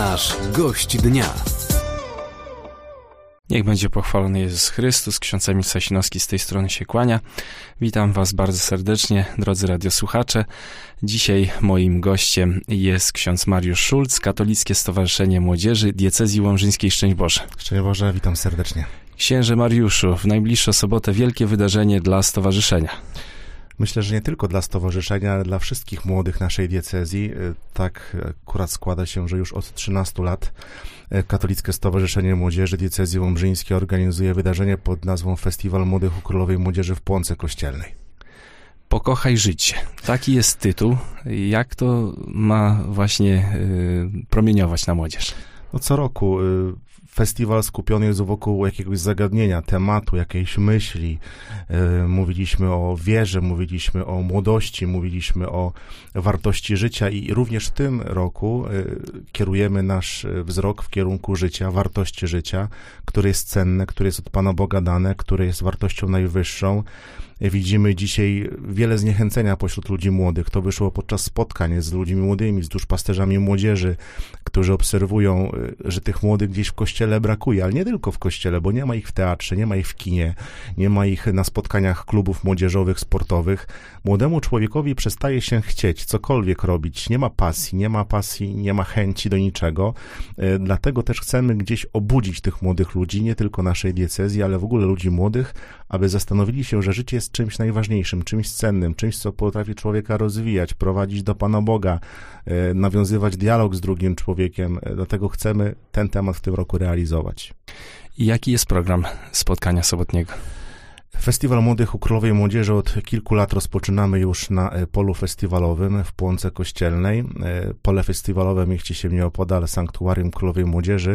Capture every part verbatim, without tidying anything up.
Nasz gość dnia. Niech będzie pochwalony Jezus Chrystus. Ksiądz Emil Sasinowski z tej strony się kłania. Witam Was bardzo serdecznie, drodzy radiosłuchacze. Dzisiaj moim gościem jest ksiądz Mariusz Szulc, Katolickie Stowarzyszenie Młodzieży Diecezji Łomżyńskiej. Szczęść Boże. Szczęść Boże, witam serdecznie. Księże Mariuszu, w najbliższą sobotę wielkie wydarzenie dla stowarzyszenia. Myślę, że nie tylko dla stowarzyszenia, ale dla wszystkich młodych naszej diecezji. Tak akurat składa się, że już od trzynastu lat Katolickie Stowarzyszenie Młodzieży Diecezji Łomżyńskiej organizuje wydarzenie pod nazwą Festiwal Młodych u Królowej Młodzieży w Płonce Kościelnej. Pokochaj życie. Taki jest tytuł. Jak to ma właśnie y, promieniować na młodzież? No co roku y, festiwal skupiony jest wokół jakiegoś zagadnienia, tematu, jakiejś myśli. Y, mówiliśmy o wierze, mówiliśmy o młodości, mówiliśmy o wartości życia i również w tym roku y, kierujemy nasz wzrok w kierunku życia, wartości życia, które jest cenne, które jest od Pana Boga dane, które jest wartością najwyższą. Widzimy dzisiaj wiele zniechęcenia pośród ludzi młodych. To wyszło podczas spotkań z ludźmi młodymi, z duszpasterzami młodzieży, którzy obserwują, że tych młodych gdzieś w kościele brakuje, ale nie tylko w kościele, bo nie ma ich w teatrze, nie ma ich w kinie, nie ma ich na spotkaniach klubów młodzieżowych, sportowych. Młodemu człowiekowi przestaje się chcieć cokolwiek robić, nie ma pasji, nie ma pasji, nie ma chęci do niczego. Dlatego też chcemy gdzieś obudzić tych młodych ludzi, nie tylko naszej diecezji, ale w ogóle ludzi młodych, aby zastanowili się, że życie jest czymś najważniejszym, czymś cennym, czymś, co potrafi człowieka rozwijać, prowadzić do Pana Boga, nawiązywać dialog z drugim człowiekiem. Dlatego chcemy ten temat w tym roku realizować. I jaki jest program spotkania sobotniego? Festiwal Młodych u Królowej Młodzieży od kilku lat rozpoczynamy już na polu festiwalowym w Płonce Kościelnej. Pole festiwalowe mieści się nieopodal Sanktuarium Królowej Młodzieży.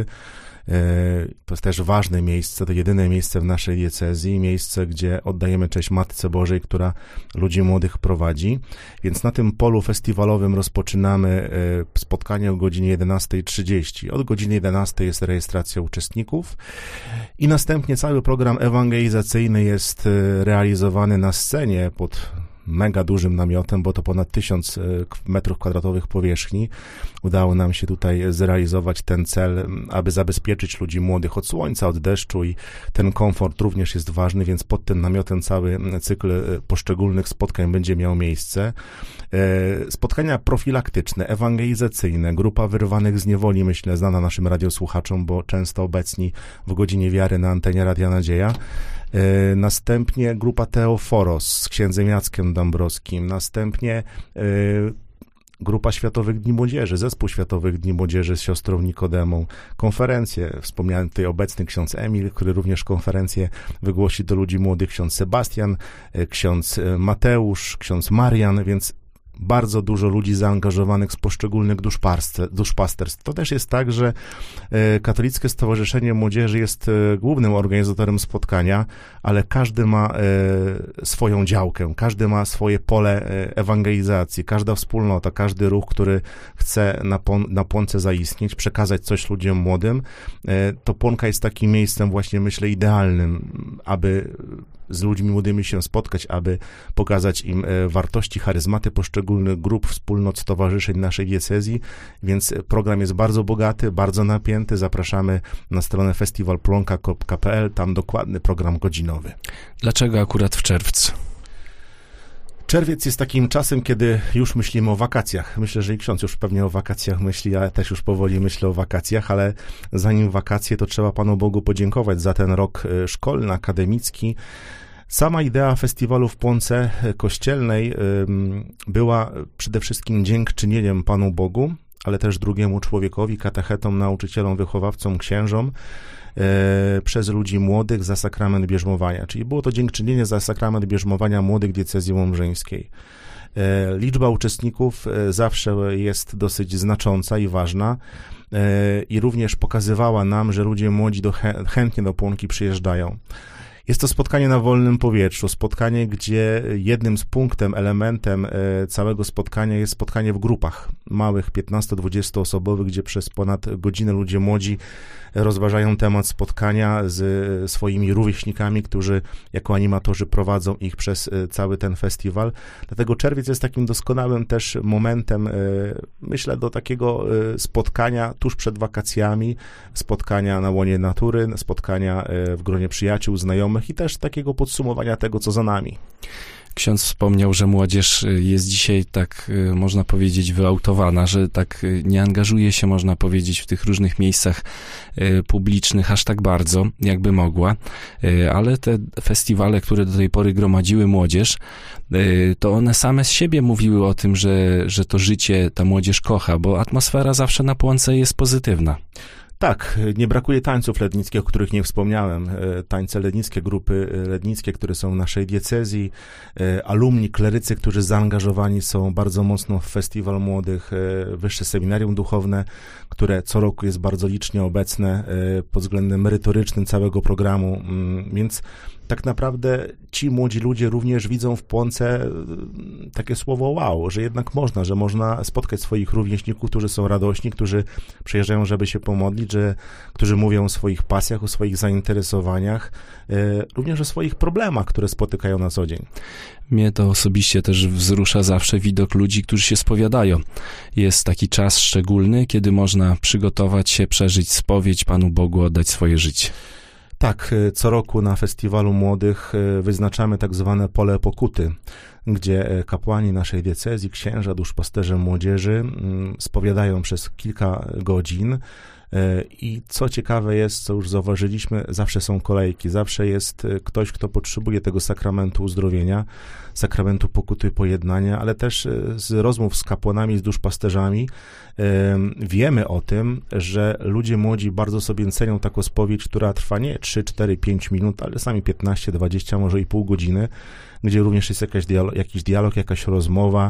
To jest też ważne miejsce, to jedyne miejsce w naszej diecezji, miejsce, gdzie oddajemy cześć Matce Bożej, która ludzi młodych prowadzi. Więc na tym polu festiwalowym rozpoczynamy spotkanie o godzinie jedenastej trzydzieści. Od godziny jedenastej jest rejestracja uczestników i następnie cały program ewangelizacyjny jest realizowany na scenie pod mega dużym namiotem, bo to ponad tysiąc metrów kwadratowych powierzchni. Udało nam się tutaj zrealizować ten cel, aby zabezpieczyć ludzi młodych od słońca, od deszczu i ten komfort również jest ważny, więc pod tym namiotem cały cykl poszczególnych spotkań będzie miał miejsce. Spotkania profilaktyczne, ewangelizacyjne, grupa wyrwanych z niewoli, myślę, znana naszym radiosłuchaczom, bo często obecni w godzinie wiary na antenie Radia Nadzieja. Następnie grupa Teoforos z księdzem Jackiem Dąbrowskim, następnie y, grupa Światowych Dni Młodzieży, zespół Światowych Dni Młodzieży z siostrą Nikodemą, konferencje, wspomniany tutaj obecny ksiądz Emil, który również konferencję wygłosi do ludzi młodych, ksiądz Sebastian, ksiądz Mateusz, ksiądz Marian, więc bardzo dużo ludzi zaangażowanych z poszczególnych duszpasterstw. To też jest tak, że Katolickie Stowarzyszenie Młodzieży jest głównym organizatorem spotkania, ale każdy ma swoją działkę, każdy ma swoje pole ewangelizacji, każda wspólnota, każdy ruch, który chce na, pon- na Płonce zaistnieć, przekazać coś ludziom młodym. To Płonka jest takim miejscem właśnie, myślę, idealnym, aby z ludźmi młodymi się spotkać, aby pokazać im wartości, charyzmaty poszczególnych grup, wspólnot, stowarzyszeń naszej diecezji, więc program jest bardzo bogaty, bardzo napięty. Zapraszamy na stronę festiwal plonka kropka p l, tam dokładny program godzinowy. Dlaczego akurat w czerwcu? Czerwiec jest takim czasem, kiedy już myślimy o wakacjach. Myślę, że i ksiądz już pewnie o wakacjach myśli, ja też już powoli myślę o wakacjach, ale zanim wakacje, to trzeba Panu Bogu podziękować za ten rok szkolny, akademicki. Sama idea festiwalu w Płonce Kościelnej była przede wszystkim dziękczynieniem Panu Bogu, ale też drugiemu człowiekowi, katechetom, nauczycielom, wychowawcom, księżom, przez ludzi młodych za sakrament bierzmowania. Czyli było to dziękczynienie za sakrament bierzmowania młodych diecezji łomżyńskiej. Liczba uczestników zawsze jest dosyć znacząca i ważna i również pokazywała nam, że ludzie młodzi do, chętnie do Płonki przyjeżdżają. Jest to spotkanie na wolnym powietrzu, spotkanie, gdzie jednym z punktem, elementem całego spotkania jest spotkanie w grupach małych, piętnasto-dwudziestoosobowych, gdzie przez ponad godzinę ludzie młodzi rozważają temat spotkania z swoimi rówieśnikami, którzy jako animatorzy prowadzą ich przez cały ten festiwal. Dlatego czerwiec jest takim doskonałym też momentem, myślę, do takiego spotkania tuż przed wakacjami, spotkania na łonie natury, spotkania w gronie przyjaciół, znajomych i też takiego podsumowania tego, co za nami. Ksiądz wspomniał, że młodzież jest dzisiaj tak, można powiedzieć, wyautowana, że tak nie angażuje się, można powiedzieć, w tych różnych miejscach publicznych aż tak bardzo, jakby mogła, ale te festiwale, które do tej pory gromadziły młodzież, to one same z siebie mówiły o tym, że, że to życie ta młodzież kocha, bo atmosfera zawsze na Płonce jest pozytywna. Tak, nie brakuje tańców lednickich, o których nie wspomniałem. Tańce lednickie, grupy lednickie, które są w naszej diecezji, alumni, klerycy, którzy zaangażowani są bardzo mocno w Festiwal Młodych, Wyższe Seminarium Duchowne, które co roku jest bardzo licznie obecne pod względem merytorycznym całego programu, więc tak naprawdę ci młodzi ludzie również widzą w Płonce takie słowo wow, że jednak można, że można spotkać swoich rówieśników, którzy są radośni, którzy przyjeżdżają, żeby się pomodlić, że, którzy mówią o swoich pasjach, o swoich zainteresowaniach, również o swoich problemach, które spotykają na co dzień. Mnie to osobiście też wzrusza zawsze widok ludzi, którzy się spowiadają. Jest taki czas szczególny, kiedy można przygotować się, przeżyć spowiedź, Panu Bogu oddać swoje życie. Tak, co roku na Festiwalu Młodych wyznaczamy tak zwane pole pokuty, gdzie kapłani naszej diecezji, księża, duszpasterze młodzieży spowiadają przez kilka godzin. I co ciekawe jest, co już zauważyliśmy, zawsze są kolejki, zawsze jest ktoś, kto potrzebuje tego sakramentu uzdrowienia, sakramentu pokuty pojednania, ale też z rozmów z kapłanami, z duszpasterzami wiemy o tym, że ludzie młodzi bardzo sobie cenią taką spowiedź, która trwa nie trzy, cztery, pięć minut, ale sami piętnaście, dwadzieścia, może i pół godziny, gdzie również jest jakaś dialog, jakiś dialog, jakaś rozmowa.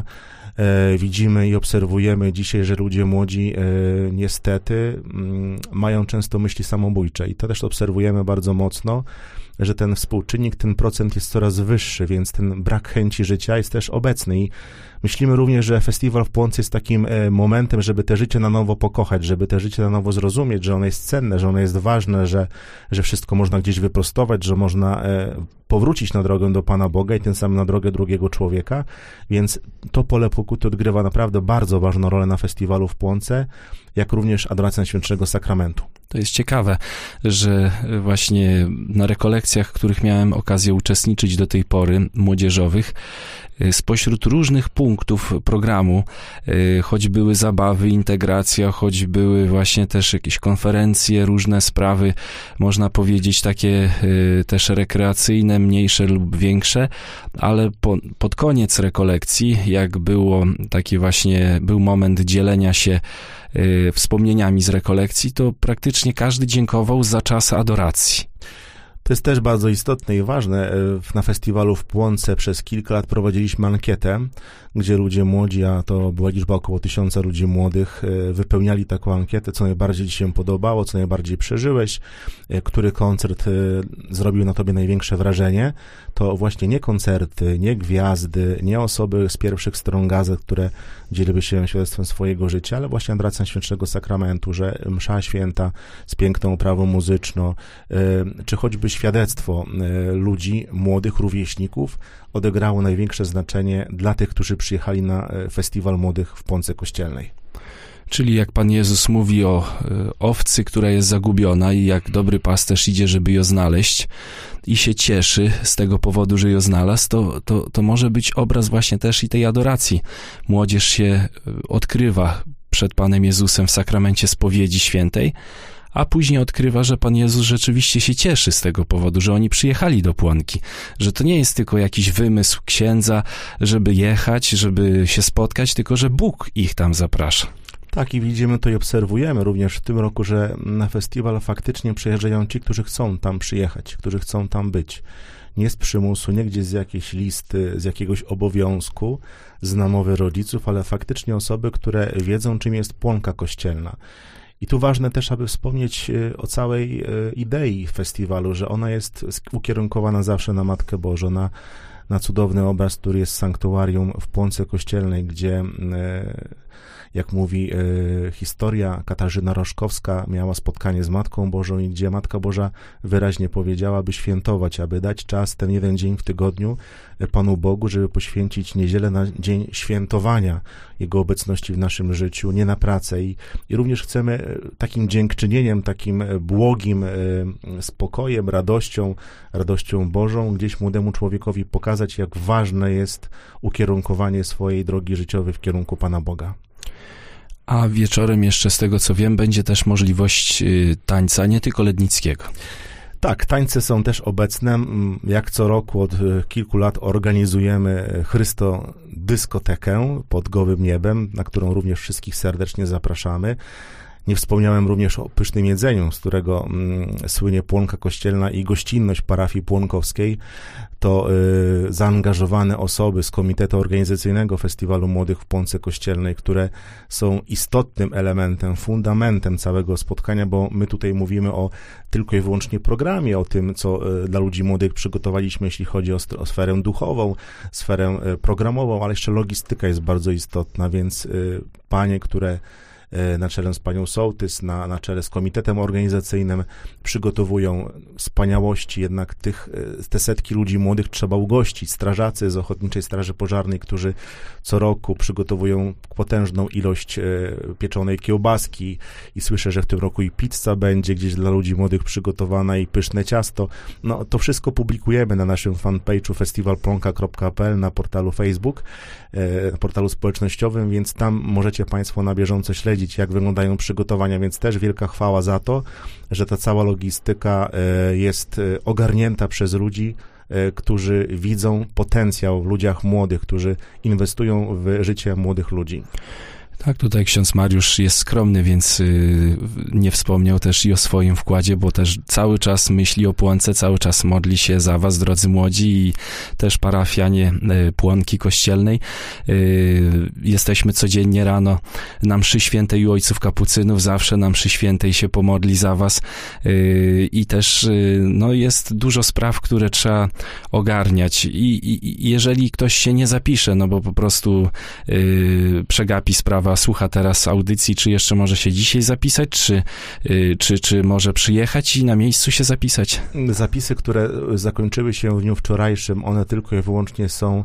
E, widzimy i obserwujemy dzisiaj, że ludzie młodzi e, niestety m, mają często myśli samobójcze i to też obserwujemy bardzo mocno, że ten współczynnik, ten procent jest coraz wyższy, więc ten brak chęci życia jest też obecny i myślimy również, że festiwal w Płonce jest takim e, momentem, żeby te życie na nowo pokochać, żeby te życie na nowo zrozumieć, że ono jest cenne, że ono jest ważne, że, że wszystko można gdzieś wyprostować, że można e, powrócić na drogę do Pana Boga i tym samym na drogę drugiego człowieka, więc to pole pokuty odgrywa naprawdę bardzo ważną rolę na festiwalu w Płonce, jak również adoracja Najświętszego Sakramentu. To jest ciekawe, że właśnie na rekolekcjach, w których miałem okazję uczestniczyć do tej pory, młodzieżowych, spośród różnych punktów programu, choć były zabawy, integracja, choć były właśnie też jakieś konferencje, różne sprawy, można powiedzieć takie też rekreacyjne, mniejsze lub większe, ale po, pod koniec rekolekcji, jak było taki właśnie, był moment dzielenia się wspomnieniami z rekolekcji, to praktycznie każdy dziękował za czas adoracji. To jest też bardzo istotne i ważne. Na festiwalu w Płonce przez kilka lat prowadziliśmy ankietę, gdzie ludzie młodzi, a to była liczba około tysiąca ludzi młodych, wypełniali taką ankietę, co najbardziej ci się podobało, co najbardziej przeżyłeś, który koncert zrobił na tobie największe wrażenie. To właśnie nie koncerty, nie gwiazdy, nie osoby z pierwszych stron gazet, które dzieliły się świadectwem swojego życia, ale właśnie adoracja Świętego Sakramentu, że msza święta z piękną oprawą muzyczną, czy choćby świadectwo ludzi, młodych rówieśników odegrało największe znaczenie dla tych, którzy przyjechali na Festiwal Młodych w Płonce Kościelnej. Czyli jak Pan Jezus mówi o owcy, która jest zagubiona i jak dobry pasterz idzie, żeby ją znaleźć i się cieszy z tego powodu, że ją znalazł, to, to, to może być obraz właśnie też i tej adoracji. Młodzież się odkrywa przed Panem Jezusem w sakramencie spowiedzi świętej, a później odkrywa, że Pan Jezus rzeczywiście się cieszy z tego powodu, że oni przyjechali do Płonki, że to nie jest tylko jakiś wymysł księdza, żeby jechać, żeby się spotkać, tylko że Bóg ich tam zaprasza. Tak, i widzimy to i obserwujemy również w tym roku, że na festiwal faktycznie przyjeżdżają ci, którzy chcą tam przyjechać, którzy chcą tam być. Nie z przymusu, nie gdzieś z jakiejś listy, z jakiegoś obowiązku, z namowy rodziców, ale faktycznie osoby, które wiedzą, czym jest Płonka kościelna. I tu ważne też, aby wspomnieć o całej idei festiwalu, że ona jest ukierunkowana zawsze na Matkę Bożą, na, na cudowny obraz, który jest w sanktuarium w Płonce Kościelnej, gdzie, jak mówi historia, Katarzyna Roszkowska miała spotkanie z Matką Bożą i gdzie Matka Boża wyraźnie powiedziała, by świętować, aby dać czas, ten jeden dzień w tygodniu Panu Bogu, żeby poświęcić niedzielę na dzień świętowania Jego obecności w naszym życiu, nie na pracę. I, i również chcemy takim dziękczynieniem, takim błogim spokojem, radością, radością Bożą gdzieś młodemu człowiekowi pokazać, jak ważne jest ukierunkowanie swojej drogi życiowej w kierunku Pana Boga. A wieczorem jeszcze, z tego co wiem, będzie też możliwość tańca, nie tylko Lednickiego. Tak, tańce są też obecne. Jak co roku od kilku lat organizujemy Chrysto dyskotekę pod gołym niebem, na którą również wszystkich serdecznie zapraszamy. Nie wspomniałem również o pysznym jedzeniu, z którego mm, słynie Płonka Kościelna i gościnność parafii płonkowskiej. To y, zaangażowane osoby z Komitetu Organizacyjnego Festiwalu Młodych w Płonce Kościelnej, które są istotnym elementem, fundamentem całego spotkania, bo my tutaj mówimy o tylko i wyłącznie programie, o tym, co y, dla ludzi młodych przygotowaliśmy, jeśli chodzi o, o sferę duchową, sferę y, programową, ale jeszcze logistyka jest bardzo istotna, więc y, panie, które na czele z panią Sołtys, na, na czele z komitetem organizacyjnym przygotowują wspaniałości, jednak tych, te setki ludzi młodych trzeba ugościć. Strażacy z Ochotniczej Straży Pożarnej, którzy co roku przygotowują potężną ilość pieczonej kiełbaski i słyszę, że w tym roku i pizza będzie gdzieś dla ludzi młodych przygotowana i pyszne ciasto. No to wszystko publikujemy na naszym fanpage'u festiwal płonka kropka p l, na portalu Facebook, na portalu społecznościowym, więc tam możecie państwo na bieżąco śledzić, jak wyglądają przygotowania, więc też wielka chwała za to, że ta cała logistyka jest ogarnięta przez ludzi, którzy widzą potencjał w ludziach młodych, którzy inwestują w życie młodych ludzi. Tak, tutaj ksiądz Mariusz jest skromny, więc y, nie wspomniał też i o swoim wkładzie, bo też cały czas myśli o Płonce, cały czas modli się za was, drodzy młodzi, i też parafianie y, Płonki Kościelnej. Y, jesteśmy codziennie rano na mszy świętej u ojców kapucynów, zawsze na mszy świętej się pomodli za was y, i też y, no, jest dużo spraw, które trzeba ogarniać i, i, i jeżeli ktoś się nie zapisze, no bo po prostu y, przegapi sprawę, słucha teraz audycji, czy jeszcze może się dzisiaj zapisać, czy, czy, czy może przyjechać i na miejscu się zapisać? Zapisy, które zakończyły się w dniu wczorajszym, one tylko i wyłącznie są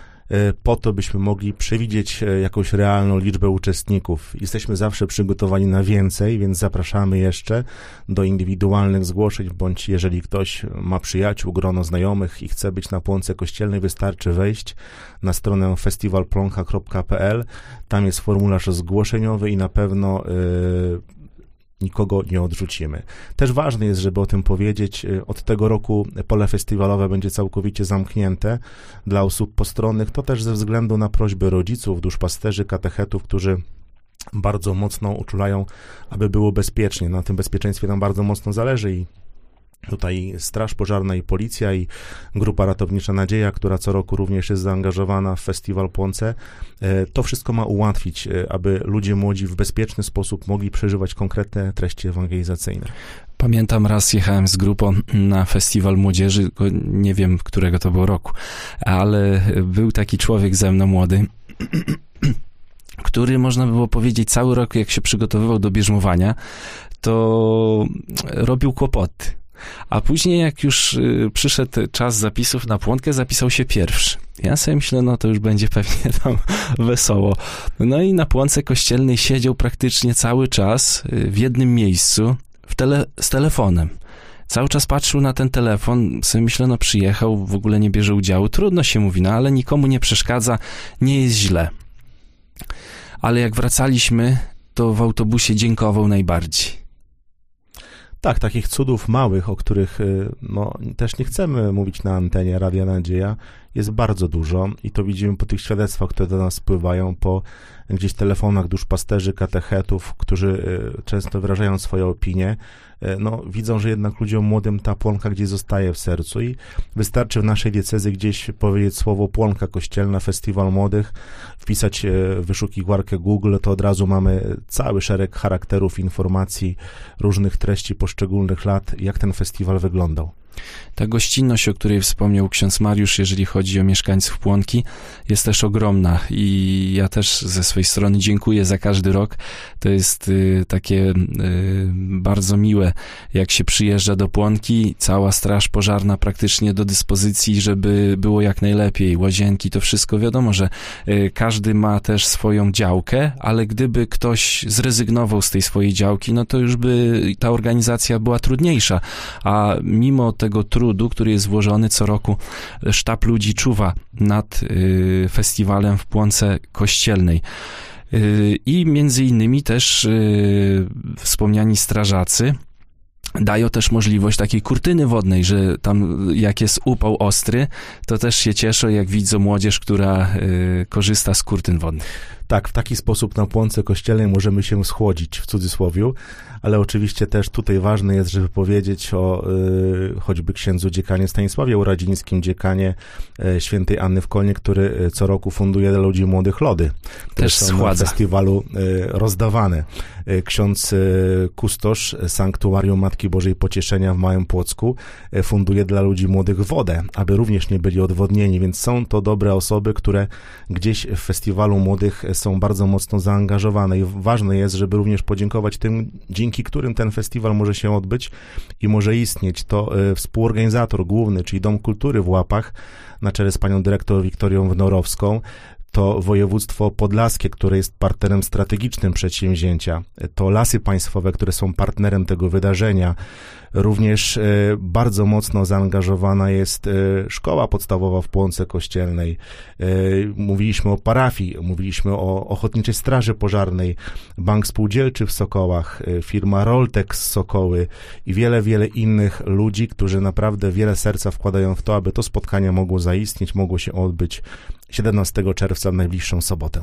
po to, byśmy mogli przewidzieć jakąś realną liczbę uczestników. Jesteśmy zawsze przygotowani na więcej, więc zapraszamy jeszcze do indywidualnych zgłoszeń, bądź jeżeli ktoś ma przyjaciół, grono znajomych i chce być na Płonce Kościelnej, wystarczy wejść na stronę festiwal płonka kropka p l. Tam jest formularz zgłoszeniowy i na pewno yy, nikogo nie odrzucimy. Też ważne jest, żeby o tym powiedzieć, od tego roku pole festiwalowe będzie całkowicie zamknięte dla osób postronnych, to też ze względu na prośby rodziców, duszpasterzy, katechetów, którzy bardzo mocno uczulają, aby było bezpiecznie. Na tym bezpieczeństwie nam bardzo mocno zależy i tutaj Straż Pożarna i Policja i Grupa Ratownicza Nadzieja, która co roku również jest zaangażowana w Festiwal Płonce, to wszystko ma ułatwić, aby ludzie młodzi w bezpieczny sposób mogli przeżywać konkretne treści ewangelizacyjne. Pamiętam, raz jechałem z grupą na festiwal młodzieży, nie wiem, którego to było roku, ale był taki człowiek ze mną młody, który, można było powiedzieć, cały rok, jak się przygotowywał do bierzmowania, to robił kłopoty. A później, jak już y, przyszedł czas zapisów na Płonkę, zapisał się pierwszy. Ja sobie myślę, no to już będzie pewnie tam wesoło. No i na Płonce Kościelnej siedział praktycznie cały czas y, w jednym miejscu w tele, z telefonem. Cały czas patrzył na ten telefon, sobie myślę, no przyjechał, w ogóle nie bierze udziału. Trudno się mówi, no ale nikomu nie przeszkadza, nie jest źle. Ale jak wracaliśmy, to w autobusie dziękował najbardziej. Tak, takich cudów małych, o których no, też nie chcemy mówić na antenie Radia Nadzieja, jest bardzo dużo i to widzimy po tych świadectwach, które do nas spływają, po gdzieś w telefonach duszpasterzy, katechetów, którzy często wyrażają swoje opinie, no, widzą, że jednak ludziom młodym ta płonka gdzieś zostaje w sercu i wystarczy w naszej diecezji gdzieś powiedzieć słowo płonka kościelna, festiwal młodych, wpisać w wyszukiwarkę Google, to od razu mamy cały szereg charakterów, informacji, różnych treści poszczególnych lat, jak ten festiwal wyglądał. Ta gościnność, o której wspomniał ksiądz Mariusz, jeżeli chodzi o mieszkańców Płonki, jest też ogromna i ja też ze swojej strony dziękuję za każdy rok. To jest y, takie y, bardzo miłe, jak się przyjeżdża do Płonki, cała straż pożarna praktycznie do dyspozycji, żeby było jak najlepiej, łazienki, to wszystko wiadomo, że y, każdy ma też swoją działkę, ale gdyby ktoś zrezygnował z tej swojej działki, no to już by ta organizacja była trudniejsza, a mimo tego tego trudu, który jest włożony co roku, sztab ludzi czuwa nad y, festiwalem w Płonce Kościelnej. Y, I między innymi też y, wspomniani strażacy dają też możliwość takiej kurtyny wodnej, że tam jak jest upał ostry, to też się cieszą, jak widzą młodzież, która y, korzysta z kurtyn wodnych. Tak, w taki sposób na Płonce Kościelnej możemy się schłodzić, w cudzysłowiu, ale oczywiście też tutaj ważne jest, żeby powiedzieć o y, choćby księdzu dziekanie Stanisławie Uradzińskim, dziekanie y, świętej Anny w Kolnie, który y, co roku funduje dla ludzi młodych lody. Też schładza. Na festiwalu y, rozdawane. Y, ksiądz y, kustosz Sanktuarium Matki Bożej Pocieszenia w Małym Płocku y, funduje dla ludzi młodych wodę, aby również nie byli odwodnieni, więc są to dobre osoby, które gdzieś w festiwalu młodych są bardzo mocno zaangażowane i ważne jest, żeby również podziękować tym, dzięki którym ten festiwal może się odbyć i może istnieć. To y, współorganizator główny, czyli Dom Kultury w Łapach, na czele z panią dyrektor Wiktorią Wnorowską, to województwo podlaskie, które jest partnerem strategicznym przedsięwzięcia, to Lasy Państwowe, które są partnerem tego wydarzenia. Również e, bardzo mocno zaangażowana jest e, szkoła podstawowa w Płonce Kościelnej. E, mówiliśmy o parafii, mówiliśmy o Ochotniczej Straży Pożarnej, Bank Spółdzielczy w Sokołach, e, firma Roltex z Sokoły i wiele, wiele innych ludzi, którzy naprawdę wiele serca wkładają w to, aby to spotkanie mogło zaistnieć, mogło się odbyć siedemnastego czerwca w najbliższą sobotę.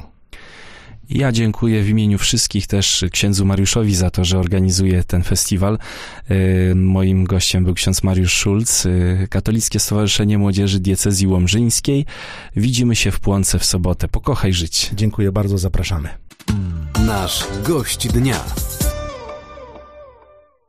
Ja dziękuję w imieniu wszystkich też księdzu Mariuszowi za to, że organizuje ten festiwal. Moim gościem był ksiądz Mariusz Szulc, Katolickie Stowarzyszenie Młodzieży Diecezji Łomżyńskiej. Widzimy się w Płonce w sobotę. Pokochaj żyć. Dziękuję bardzo, zapraszamy. Nasz gość dnia.